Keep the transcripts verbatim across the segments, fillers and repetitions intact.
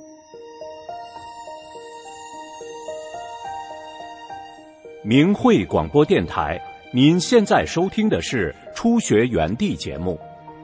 明慧广播电台，您现在收听的是初学园地节目。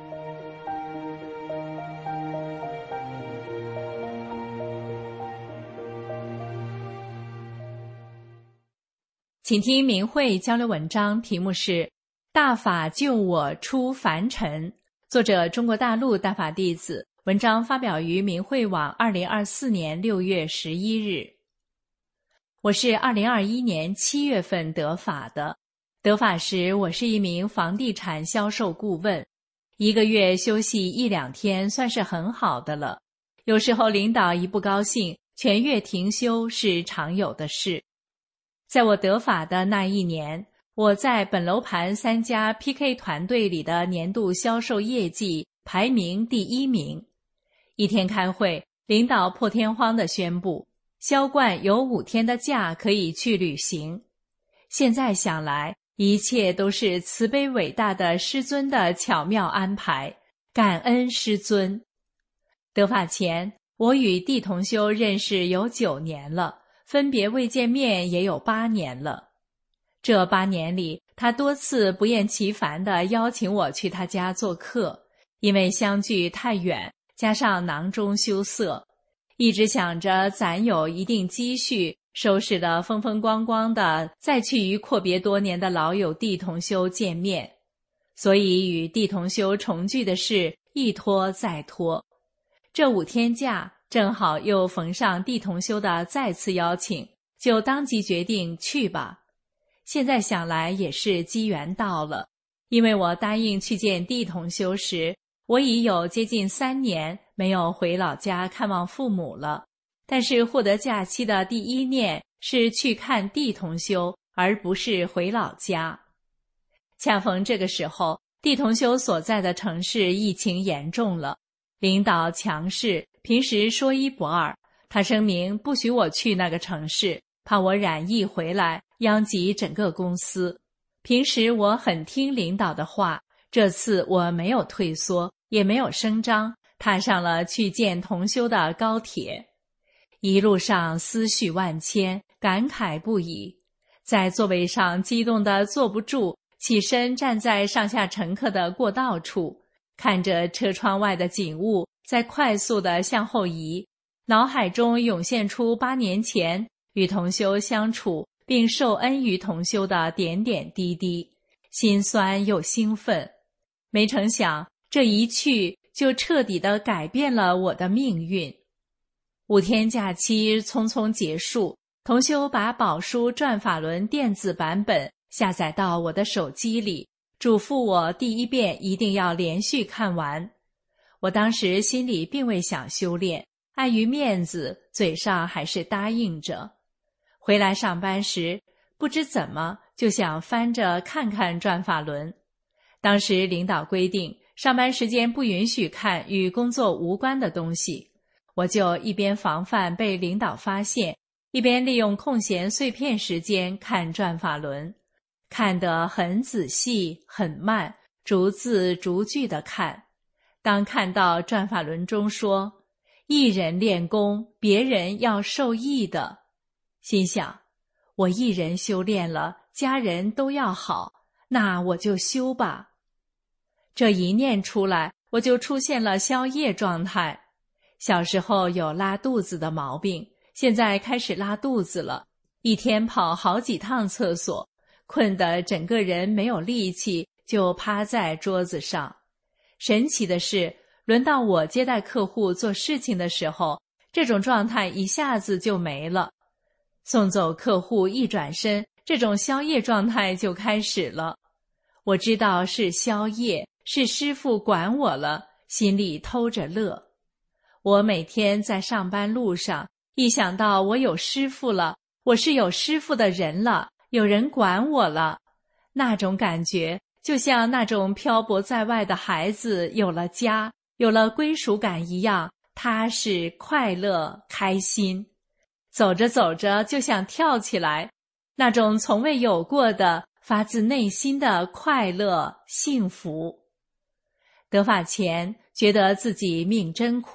请听明慧交流文章，题目是《大法救我出凡尘》，作者中国大陆大法弟子，文章发表于明慧网二零二四年六月十一日。我是二零二一年七月份得法的，得法时我是一名房地产销售顾问，一个月休息一两天算是很好的了。有时候领导一不高兴，全月停休是常有的事。在我得法的那一年，我在本楼盘三家 P K 团队里的年度销售业绩排名第一名。一天开会，领导破天荒地宣布，销冠有五天的假可以去旅行。现在想来，一切都是慈悲伟大的师尊的巧妙安排，感恩师尊。得法前，我与地同修认识有九年了，分别未见面也有八年了。这八年里，他多次不厌其烦地邀请我去他家做客，因为相距太远，加上囊中羞涩，一直想着攒有一定积蓄，收拾得风风光光的，再去与阔别多年的老友地同修见面。所以与地同修重聚的事一拖再拖。这五天假正好又逢上地同修的再次邀请，就当即决定去吧。现在想来也是机缘到了，因为我答应去见地同修时，我已有接近三年没有回老家看望父母了，但是获得假期的第一念是去看地同修，而不是回老家。恰逢这个时候，地同修所在的城市疫情严重了，领导强势，平时说一不二，他声明不许我去那个城市，怕我染疫回来殃及整个公司。平时我很听领导的话，这次我没有退缩，也没有声张，踏上了去见同修的高铁。一路上思绪万千，感慨不已，在座位上激动得坐不住，起身站在上下乘客的过道处，看着车窗外的景物在快速地向后移，脑海中涌现出八年前与同修相处并受恩于同修的点点滴滴，心酸又兴奋。没成想这一去就彻底地改变了我的命运。五天假期匆匆结束，同修把宝书转法轮电子版本下载到我的手机里，嘱咐我第一遍一定要连续看完。我当时心里并未想修炼，碍于面子，嘴上还是答应着。回来上班时，不知怎么就想翻着看看转法轮。当时领导规定，上班时间不允许看与工作无关的东西，我就一边防范被领导发现，一边利用空闲碎片时间看转法轮，看得很仔细很慢，逐字逐句地看。当看到转法轮中说一人练功，别人要受益的，心想我一人修炼了，家人都要好，那我就修吧。这一念出来，我就出现了消业状态。小时候有拉肚子的毛病，现在开始拉肚子了，一天跑好几趟厕所，困得整个人没有力气，就趴在桌子上。神奇的是，轮到我接待客户做事情的时候，这种状态一下子就没了。送走客户一转身，这种消业状态就开始了。我知道是消业，是师父管我了，心里偷着乐。我每天在上班路上，一想到我有师父了，我是有师父的人了，有人管我了，那种感觉就像那种漂泊在外的孩子有了家，有了归属感一样，踏实、快乐、开心。走着走着就想跳起来，那种从未有过的发自内心的快乐、幸福。得法前觉得自己命真苦，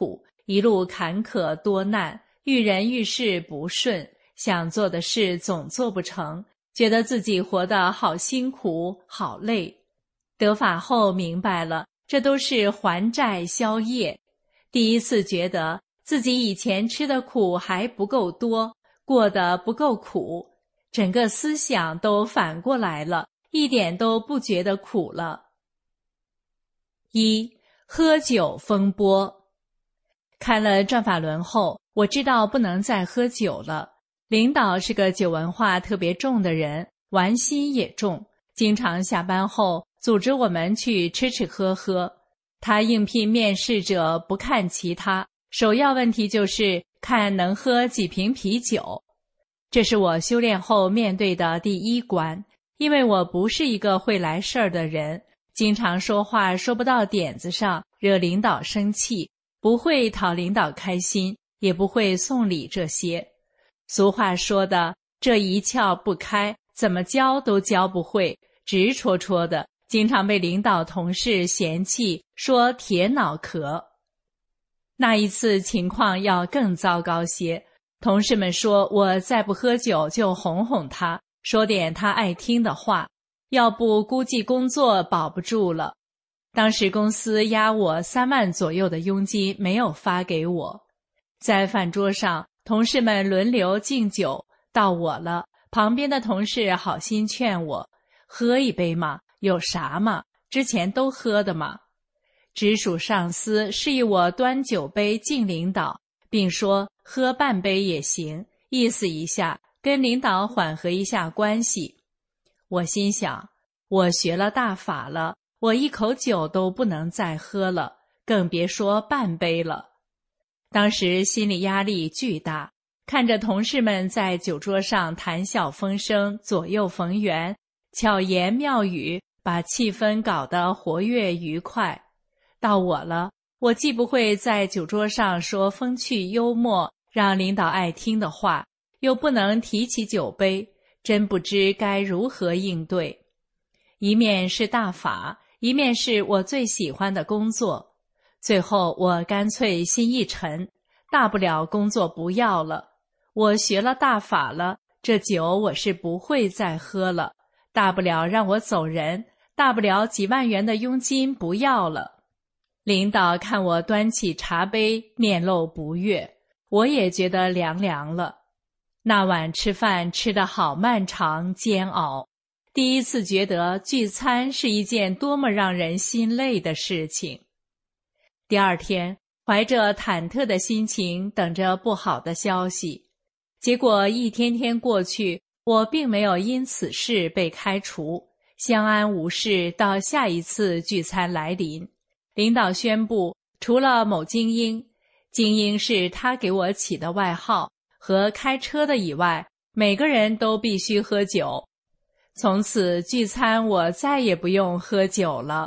一路坎坷多难，遇人遇事不顺，想做的事总做不成，觉得自己活得好辛苦好累。得法后明白了，这都是还债消业。第一次觉得自己以前吃的苦还不够多，过得不够苦，整个思想都反过来了，一点都不觉得苦了。一、喝酒风波。开了转法轮后，我知道不能再喝酒了。领导是个酒文化特别重的人，玩心也重，经常下班后组织我们去吃吃喝喝。他应聘面试者不看其他，首要问题就是看能喝几瓶啤酒。这是我修炼后面对的第一关，因为我不是一个会来事儿的人，经常说话说不到点子上，惹领导生气，不会讨领导开心，也不会送礼这些。俗话说的，这一窍不开，怎么教都教不会，直戳戳的，经常被领导同事嫌弃，说铁脑壳。那一次情况要更糟糕些，同事们说我再不喝酒就哄哄他，说点他爱听的话，要不估计工作保不住了。当时公司压我三万左右的佣金没有发给我。在饭桌上，同事们轮流敬酒，到我了，旁边的同事好心劝我，喝一杯嘛，有啥嘛，之前都喝的嘛。直属上司示意我端酒杯敬领导，并说喝半杯也行，意思一下，跟领导缓和一下关系。我心想，我学了大法了，我一口酒都不能再喝了，更别说半杯了。当时心理压力巨大，看着同事们在酒桌上谈笑风生，左右逢源，巧言妙语，把气氛搞得活跃愉快。到我了，我既不会在酒桌上说风趣幽默让领导爱听的话，又不能提起酒杯，真不知该如何应对。一面是大法，一面是我最喜欢的工作。最后我干脆心一沉，大不了工作不要了。我学了大法了，这酒我是不会再喝了，大不了让我走人，大不了几万元的佣金不要了。领导看我端起茶杯，面露不悦，我也觉得凉凉了。那晚吃饭吃得好漫长煎熬，第一次觉得聚餐是一件多么让人心累的事情。第二天，怀着忐忑的心情等着不好的消息，结果一天天过去，我并没有因此事被开除，相安无事到下一次聚餐来临。领导宣布，除了某精英，精英是他给我起的外号，和开车的以外，每个人都必须喝酒。从此聚餐我再也不用喝酒了。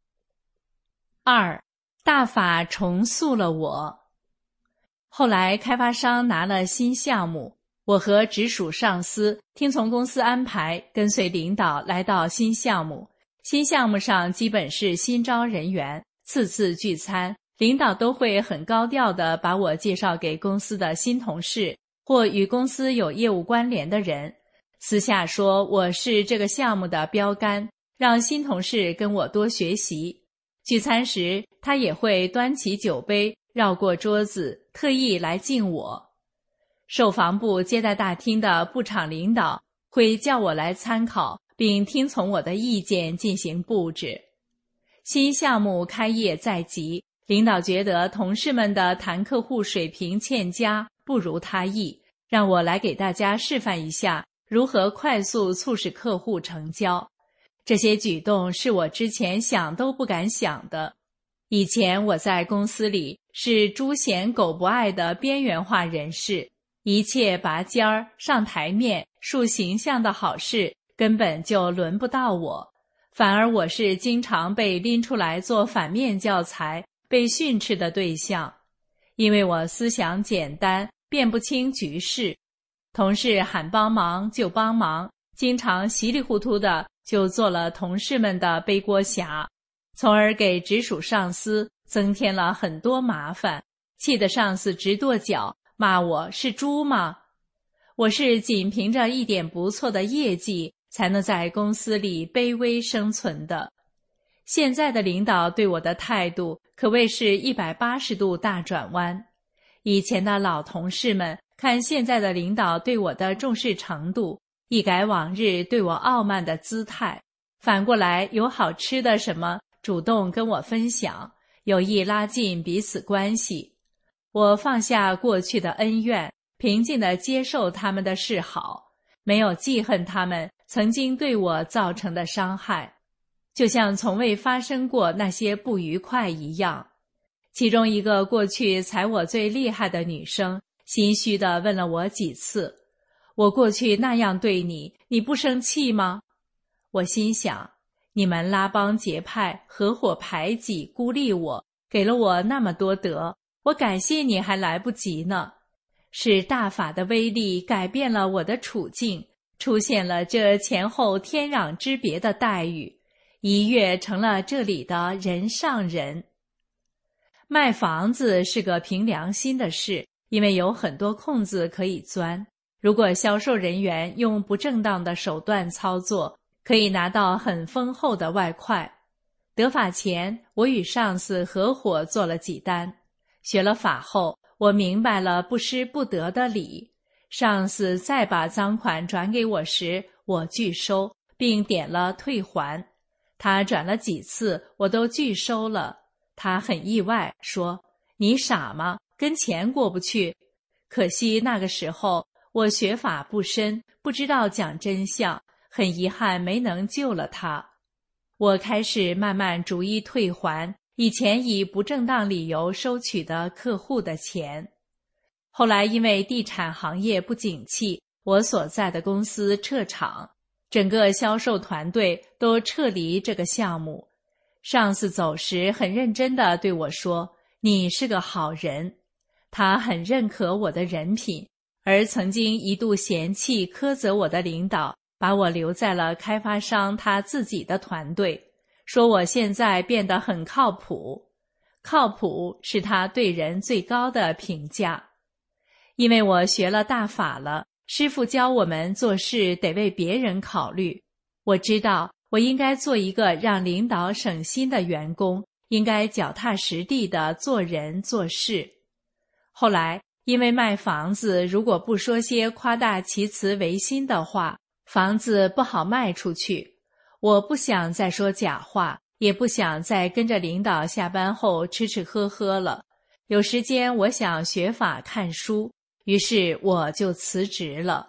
二，大法重塑了我。后来开发商拿了新项目，我和直属上司听从公司安排，跟随领导来到新项目。新项目上基本是新招人员，次次聚餐，领导都会很高调地把我介绍给公司的新同事或与公司有业务关联的人，私下说我是这个项目的标杆，让新同事跟我多学习。聚餐时，他也会端起酒杯，绕过桌子，特意来敬我。售房部接待大厅的部场领导会叫我来参考，并听从我的意见进行布置。新项目开业在即，领导觉得同事们的谈客户水平欠佳，不如他意，让我来给大家示范一下如何快速促使客户成交。这些举动是我之前想都不敢想的。以前我在公司里是猪嫌狗不爱的边缘化人士，一切拔尖儿、上台面、树形象的好事根本就轮不到我，反而我是经常被拎出来做反面教材、被训斥的对象。因为我思想简单，辨不清局势，同事喊帮忙就帮忙，经常稀里糊涂的就做了同事们的背锅侠，从而给直属上司增添了很多麻烦， 气得上司直跺脚，骂我是猪吗？我是仅凭着一点不错的业绩才能在公司里卑微生存的。现在的领导对我的态度可谓是一百八十度大转弯。以前的老同事们看现在的领导对我的重视程度，一改往日对我傲慢的姿态，反过来有好吃的什么主动跟我分享，有意拉近彼此关系。我放下过去的恩怨，平静地接受他们的示好，没有记恨他们曾经对我造成的伤害，就像从未发生过那些不愉快一样。其中一个过去踩我最厉害的女生心虚地问了我几次，我过去那样对你，你不生气吗？我心想，你们拉帮结派，合伙排挤孤立我，给了我那么多德，我感谢你还来不及呢。是大法的威力改变了我的处境，出现了这前后天壤之别的待遇，一跃成了这里的人上人。卖房子是个凭良心的事，因为有很多空子可以钻。如果销售人员用不正当的手段操作，可以拿到很丰厚的外快。得法前，我与上司合伙做了几单。学了法后，我明白了不失不得的理。上司再把赃款转给我时，我拒收，并点了退还。他转了几次，我都拒收了。他很意外，说：“你傻吗？跟钱过不去。”可惜那个时候我学法不深，不知道讲真相，很遗憾没能救了他。我开始慢慢逐一退还以前以不正当理由收取的客户的钱。后来因为地产行业不景气，我所在的公司撤场，整个销售团队都撤离这个项目。上司走时很认真地对我说：“你是个好人。”他很认可我的人品，而曾经一度嫌弃苛责我的领导把我留在了开发商他自己的团队，说我现在变得很靠谱。靠谱是他对人最高的评价。因为我学了大法了，师父教我们做事得为别人考虑。我知道我应该做一个让领导省心的员工，应该脚踏实地地做人做事。后来因为卖房子，如果不说些夸大其词违心的话，房子不好卖出去。我不想再说假话，也不想再跟着领导下班后吃吃喝喝了。有时间我想学法看书，于是我就辞职了。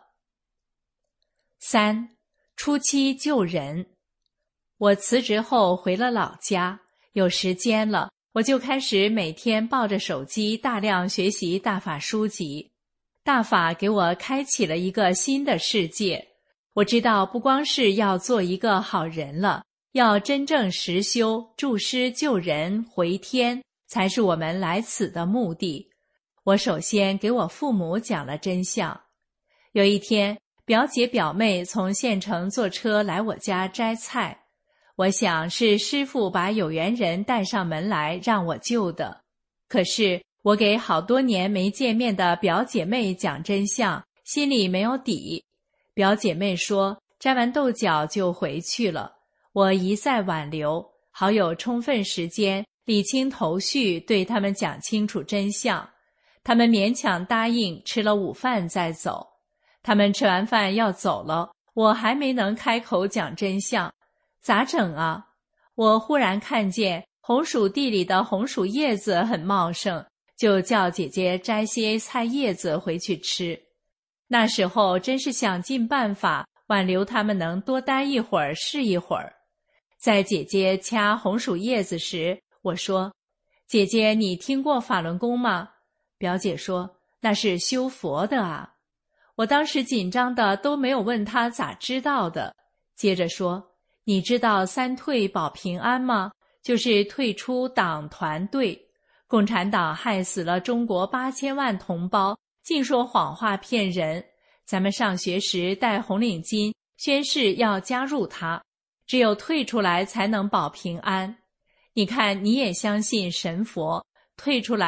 三、初期救人。我辞职后回了老家，有时间了，我就开始每天抱着手机大量学习大法书籍。大法给我开启了一个新的世界。我知道不光是要做一个好人了，要真正实修助师救人回天，才是我们来此的目的。我首先给我父母讲了真相。有一天，表姐表妹从县城坐车来我家摘菜，我想是师父把有缘人带上门来让我救的。可是我给好多年没见面的表姐妹讲真相，心里没有底。表姐妹说摘完豆角就回去了，我一再挽留，好有充分时间理清头绪，对他们讲清楚真相。他们勉强答应吃了午饭再走。他们吃完饭要走了，我还没能开口讲真相，咋整啊？我忽然看见红薯地里的红薯叶子很茂盛，就叫姐姐摘些菜叶子回去吃。那时候真是想尽办法挽留他们能多待一会儿是一会儿。在姐姐掐红薯叶子时，我说：“姐姐，你听过法轮功吗？”表姐说：“那是修佛的啊。”我当时紧张的都没有问她咋知道的。接着说：“你知道三退保平安吗？就是退出党团队。共产党害死了中国八千万同胞，净说谎话骗人。咱们上学时戴红领巾，宣誓要加入它，只有退出来才能保平安。你看你也相信神佛，退出来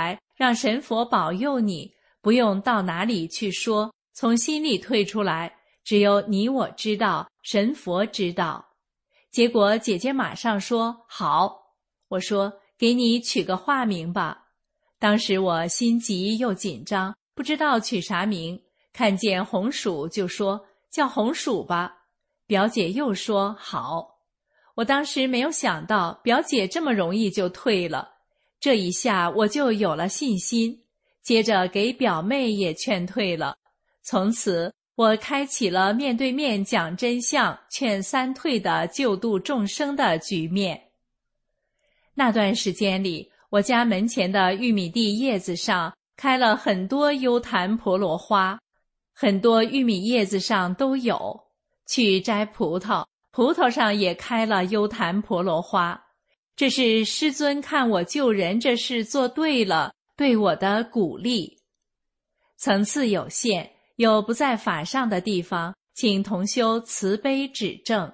让神佛保佑你，不用到哪里去说，从心里退出来，只有你我知道，神佛知道。结果姐姐马上说好，我说给你取个化名吧。当时我心急又紧张，不知道取啥名，看见红薯就说叫红薯吧。表姐又说好。我当时没有想到表姐这么容易就退了，这一下我就有了信心，接着给表妹也劝退了。从此我开启了面对面讲真相、劝三退的救度众生的局面。那段时间里，我家门前的玉米地叶子上开了很多幽檀婆罗花，很多玉米叶子上都有。去摘葡萄，葡萄上也开了幽檀婆罗花。这是师尊看我救人这事做对了，对我的鼓励。层次有限，有不在法上的地方，请同修慈悲指正。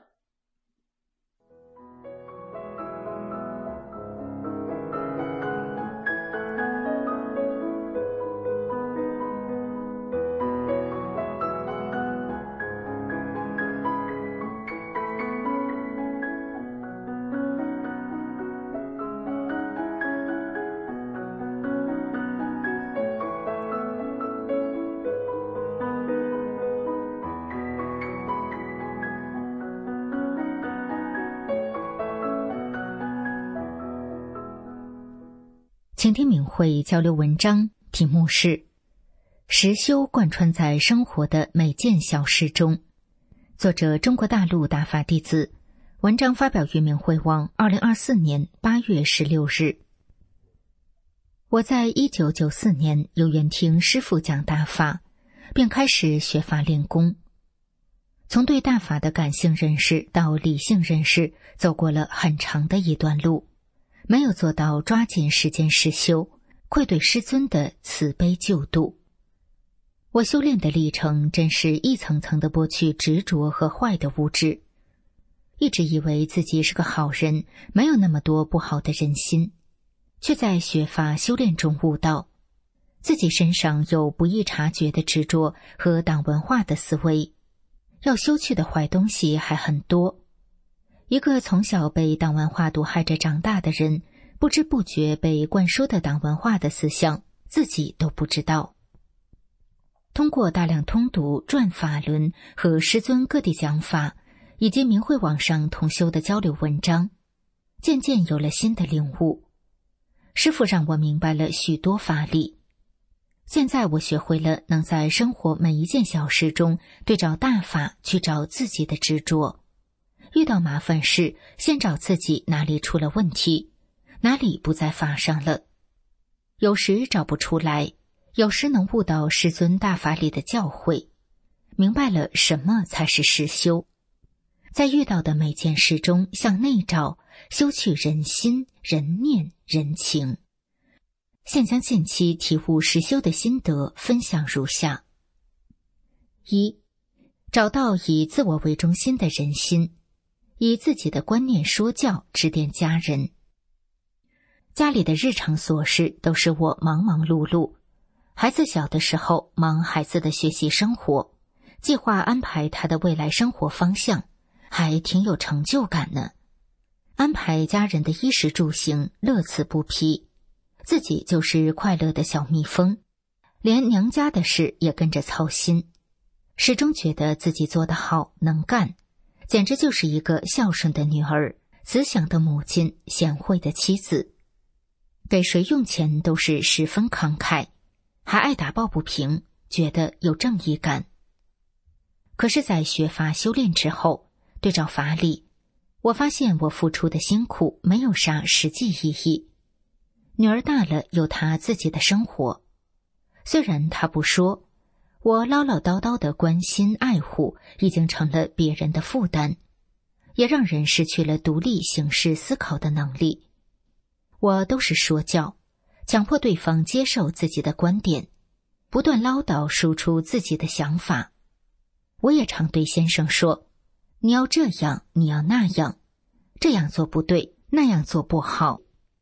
请听敏慧交流文章，题目是实修贯穿在生活的每件小事中，作者中国大陆大法弟子，文章发表于敏慧网二零二四年八月十六日。我在一九九四年有缘听师父讲大法，便开始学法练功。从对大法的感性认识到理性认识，走过了很长的一段路，没有做到抓紧时间实修，愧对师尊的慈悲救度。我修炼的历程真是一层层的剥去执着和坏的物质。一直以为自己是个好人，没有那么多不好的人心，却在学法修炼中悟到，自己身上有不易察觉的执着和党文化的思维，要修去的坏东西还很多。一个从小被党文化毒害着长大的人，不知不觉被灌输的党文化的思想，自己都不知道。通过大量通读转法轮和师尊各地讲法，以及明慧网上同修的交流文章，渐渐有了新的领悟。师父让我明白了许多法理。现在我学会了能在生活每一件小事中对照大法去找自己的执着。遇到麻烦事，先找自己哪里出了问题，哪里不在法上了。有时找不出来，有时能悟到师尊大法里的教诲，明白了什么才是实修。在遇到的每件事中向内照，修去人心、人念、人情。现将近期体悟实修的心得分享如下：一、找到以自我为中心的人心，以自己的观念说教指点家人。家里的日常琐事都是我忙忙碌碌，孩子小的时候忙孩子的学习生活，计划安排他的未来生活方向，还挺有成就感呢。安排家人的衣食住行，乐此不疲，自己就是快乐的小蜜蜂，连娘家的事也跟着操心，始终觉得自己做得好，能干，简直就是一个孝顺的女儿，慈祥的母亲，贤惠的妻子。给谁用钱都是十分慷慨，还爱打抱不平，觉得有正义感。可是在学法修炼之后，对照法理，我发现我付出的辛苦没有啥实际意义。女儿大了有她自己的生活，虽然她不说，我唠唠叨叨的关心爱护已经成了别人的负担，也让人失去了独立行事思考的能力。我都是说教，强迫对方接受自己的观点，不断唠叨输出自己的想法。我也常对先生说，你要这样，你要那样，这样做不对，那样做不好。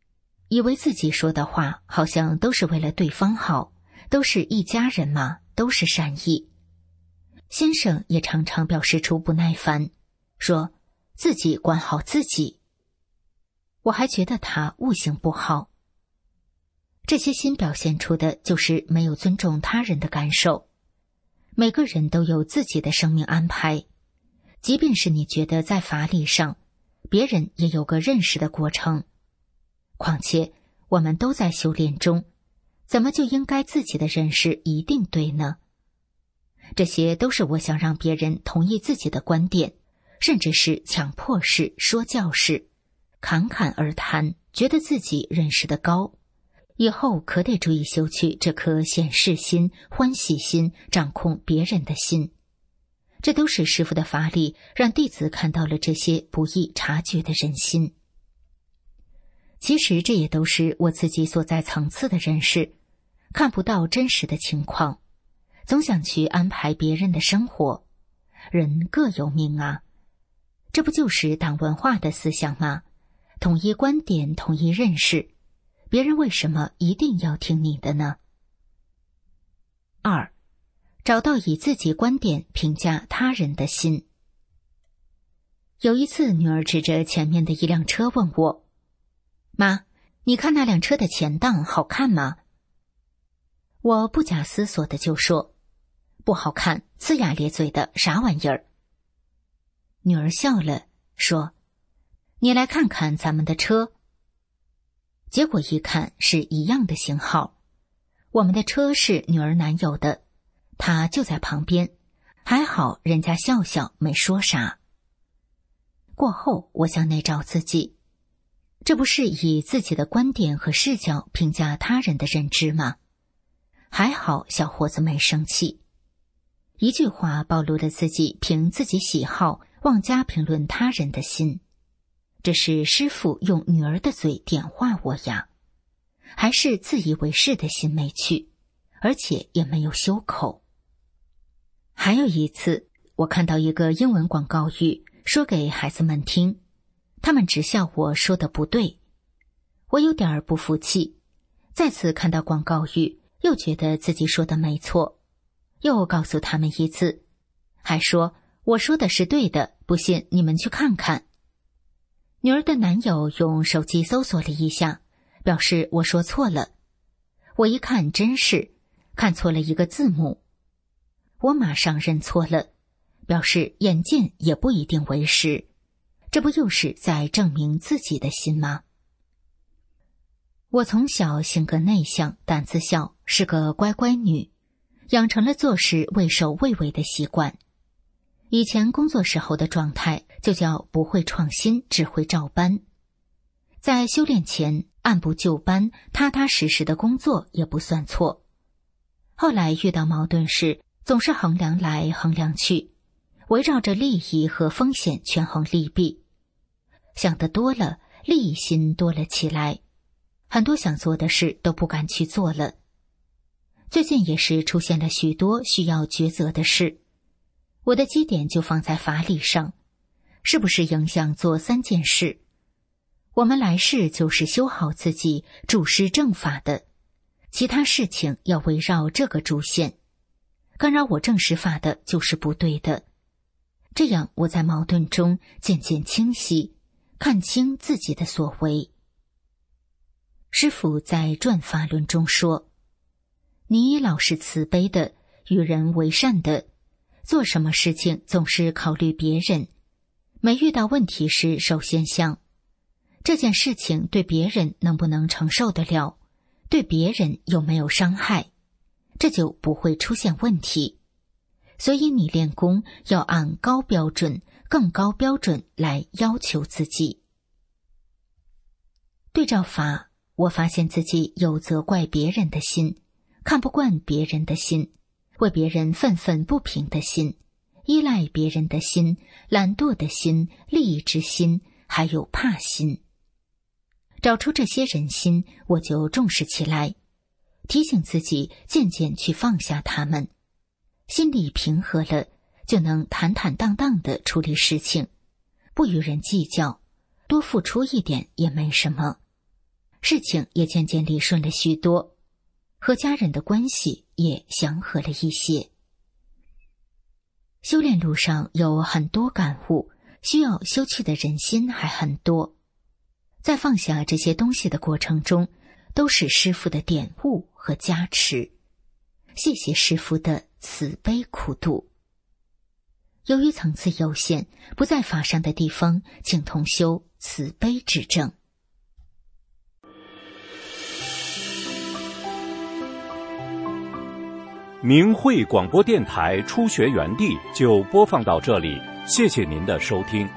以为自己说的话好像都是为了对方好，都是一家人嘛，都是善意。先生也常常表示出不耐烦，说自己管好自己。我还觉得他悟性不好。这些心表现出的就是没有尊重他人的感受。每个人都有自己的生命安排，即便是你觉得在法理上，别人也有个认识的过程。况且我们都在修炼中，怎么就应该自己的认识一定对呢？这些都是我想让别人同意自己的观点，甚至是强迫式、说教式，侃侃而谈，觉得自己认识的高。以后可得注意修去这颗显示心、欢喜心，掌控别人的心。这都是师父的法理，让弟子看到了这些不易察觉的人心。其实这也都是我自己所在层次的认识，看不到真实的情况，总想去安排别人的生活。人各有命啊，这不就是党文化的思想吗？统一观点，统一认识，别人为什么一定要听你的呢？二，找到以自己观点评价他人的心。有一次，女儿指着前面的一辆车问我：妈，你看那辆车的前档好看吗？我不假思索的就说：不好看，呲牙咧嘴的，啥玩意儿？女儿笑了，说：你来看看咱们的车。结果一看是一样的型号，我们的车是女儿男友的，他就在旁边，还好人家笑笑没说啥。过后我向内找自己，这不是以自己的观点和视角评价他人的认知吗？还好小伙子没生气。一句话暴露了自己凭自己喜好妄加评论他人的心。这是师父用女儿的嘴点化我呀，还是自以为是的心没去，而且也没有修口。还有一次，我看到一个英文广告语说给孩子们听，他们只笑我说的不对。我有点不服气，再次看到广告语，又觉得自己说的没错，又告诉他们一次，还说我说的是对的，不信你们去看看。女儿的男友用手机搜索了一下，表示我说错了。我一看真是，看错了一个字母。我马上认错了，表示眼见也不一定为实，这不又是在证明自己的心吗？我从小性格内向，胆子小，是个乖乖女，养成了做事畏首畏尾的习惯。以前工作时候的状态就叫不会创新，只会照搬。在修炼前按部就班，踏踏实实的工作也不算错。后来遇到矛盾时，总是衡量来衡量去，围绕着利益和风险权衡利弊。想得多了，利益心多了起来，很多想做的事都不敢去做了。最近也是出现了许多需要抉择的事，我的基点就放在法理上，是不是影响做三件事？我们来世就是修好自己，主施正法的，其他事情要围绕这个主线。干扰我正实法的就是不对的。这样我在矛盾中渐渐清晰，看清自己的所为。师父在转法论中说，你老是慈悲的，与人为善的，做什么事情总是考虑别人，没遇到问题时首先想这件事情对别人能不能承受得了，对别人有没有伤害，这就不会出现问题。所以你练功要按高标准、更高标准来要求自己。对照法，我发现自己有责怪别人的心，看不惯别人的心，为别人愤愤不平的心，依赖别人的心，懒惰的心，利益之心，还有怕心。找出这些人心，我就重视起来，提醒自己渐渐去放下他们，心里平和了，就能坦坦荡荡地处理事情，不与人计较，多付出一点也没什么。 事情也渐渐理顺了许多，和家人的关系也祥和了一些。修炼路上有很多感悟，需要修去的人心还很多。在放下这些东西的过程中，都是师父的点悟和加持。谢谢师父的慈悲苦度。由于层次有限，不在法上的地方，请同修慈悲指正。 明慧广播电台初学园地就播放到这里，谢谢您的收听。